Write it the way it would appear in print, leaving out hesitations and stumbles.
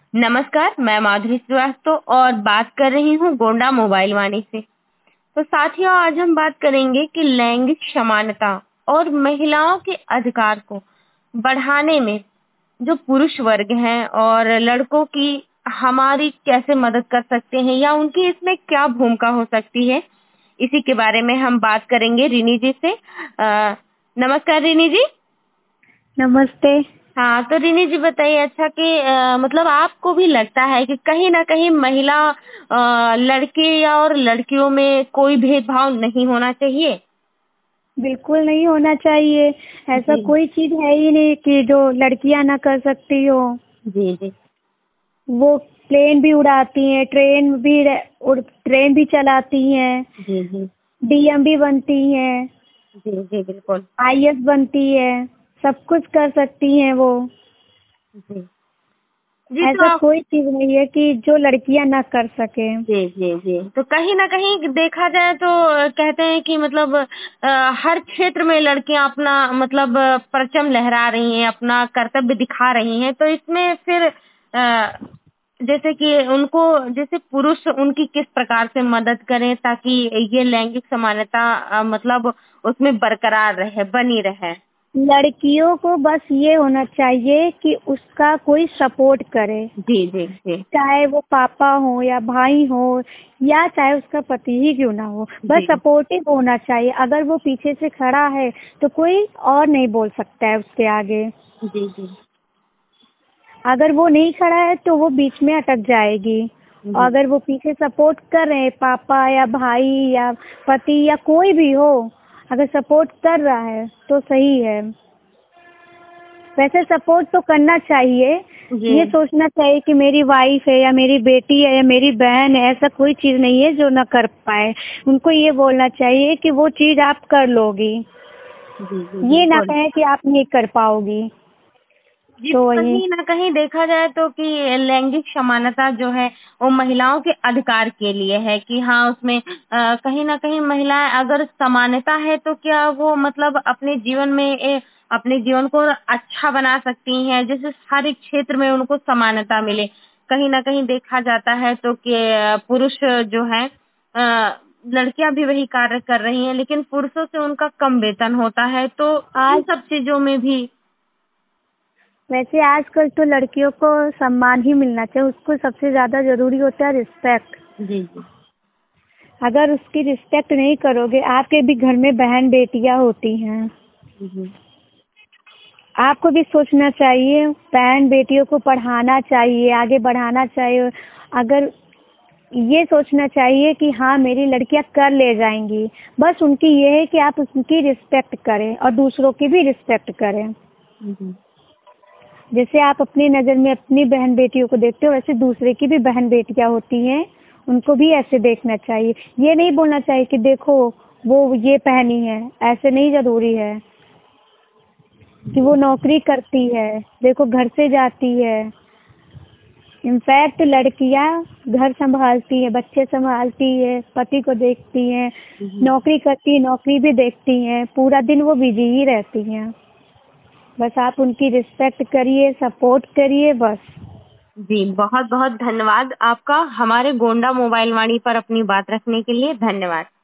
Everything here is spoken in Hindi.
नमस्कार, मैं माधुरी श्रीवास्तव और बात कर रही हूँ गोंडा मोबाइल वाणी से। तो साथियों, आज हम बात करेंगे कि लैंगिक समानता और महिलाओं के अधिकार को बढ़ाने में जो पुरुष वर्ग हैं और लड़कों की हमारी कैसे मदद कर सकते हैं या उनकी इसमें क्या भूमिका हो सकती है, इसी के बारे में हम बात करेंगे रिनी जी से। नमस्कार रिनी जी। नमस्ते। हाँ, तो रिनी जी बताइए अच्छा कि मतलब आपको भी लगता है कि कहीं ना कहीं महिला लड़के या और लड़कियों में कोई भेदभाव नहीं होना चाहिए? बिल्कुल नहीं होना चाहिए। ऐसा जी कोई चीज है ही नहीं कि जो लड़कियां ना कर सकती हो। जी जी वो प्लेन भी उड़ाती हैं, ट्रेन भी चलाती हैं, जी जी डीएम भी बनती हैं, जी जी बिल्कुल। आईएएस बनती है, सब कुछ कर सकती हैं वो। जी जी तो ऐसा कोई चीज नहीं है कि जो लड़कियां ना कर सके। जी जी जी तो कहीं ना कहीं देखा जाए तो कहते हैं कि मतलब हर क्षेत्र में लड़कियां अपना मतलब परचम लहरा रही हैं, अपना कर्तव्य दिखा रही हैं। तो इसमें फिर जैसे कि उनको जैसे पुरुष उनकी किस प्रकार से मदद करें ताकि ये लैंगिक समानता मतलब उसमें बरकरार रहे, बनी रहे। लड़कियों को बस ये होना चाहिए कि उसका कोई सपोर्ट करे, जी जी जी चाहे वो पापा हो या भाई हो या चाहे उसका पति ही क्यों ना हो, बस जी सपोर्टिव होना चाहिए। अगर वो पीछे से खड़ा है तो कोई और नहीं बोल सकता है उसके आगे। जी जी अगर वो नहीं खड़ा है तो वो बीच में अटक जाएगी। और जी अगर वो पीछे सपोर्ट कर रहे हैं, पापा या भाई या पति या कोई भी हो, अगर सपोर्ट कर रहा है तो सही है। वैसे सपोर्ट तो करना चाहिए। जी ये सोचना चाहिए कि मेरी वाइफ है या मेरी बेटी है या मेरी बहन है, ऐसा कोई चीज नहीं है जो ना कर पाए। उनको ये बोलना चाहिए कि वो चीज आप कर लोगी, जी जी ये ना बिल्कुल। कहें कि आप नहीं कर पाओगी। जी, तो तो वही कहीं न कहीं देखा जाए तो कि लैंगिक समानता जो है वो महिलाओं के अधिकार के लिए है कि हाँ, उसमें कहीं न कहीं महिलाएं अगर समानता है तो क्या वो मतलब अपने जीवन को अच्छा बना सकती हैं, जैसे हर एक क्षेत्र में उनको समानता मिले। कहीं न कहीं देखा जाता है तो कि पुरुष जो है लड़कियां भी वही कार्य कर रही हैं लेकिन पुरुषों से उनका कम वेतन होता है, तो इन आज सब चीजों में भी। वैसे आजकल तो लड़कियों को सम्मान ही मिलना चाहिए। उसको सबसे ज्यादा जरूरी होता है रिस्पेक्ट। जी जी अगर उसकी रिस्पेक्ट नहीं करोगे, आपके भी घर में बहन बेटियां होती हैं, जी आपको भी सोचना चाहिए। बहन बेटियों को पढ़ाना चाहिए, आगे बढ़ाना चाहिए। अगर ये सोचना चाहिए कि हाँ, मेरी लड़कियां कर ले जाएंगी, बस उनकी ये है कि आप उनकी रिस्पेक्ट करें और दूसरों की भी रिस्पेक्ट करें। जी जैसे आप अपनी नज़र में अपनी बहन बेटियों को देखते हो, वैसे दूसरे की भी बहन बेटियां होती हैं, उनको भी ऐसे देखना चाहिए। ये नहीं बोलना चाहिए कि देखो वो ये पहनी है, ऐसे नहीं जरूरी है कि वो नौकरी करती है, देखो घर से जाती है। इनफैक्ट लड़कियां घर संभालती है, बच्चे संभालती है, पति को देखती हैं, जी नौकरी करती है, नौकरी भी देखती हैं, पूरा दिन वो बिजी ही रहती हैं। बस आप उनकी रिस्पेक्ट करिए, सपोर्ट करिए बस। जी बहुत बहुत धन्यवाद आपका हमारे गोंडा मोबाइल वाणी पर अपनी बात रखने के लिए। धन्यवाद।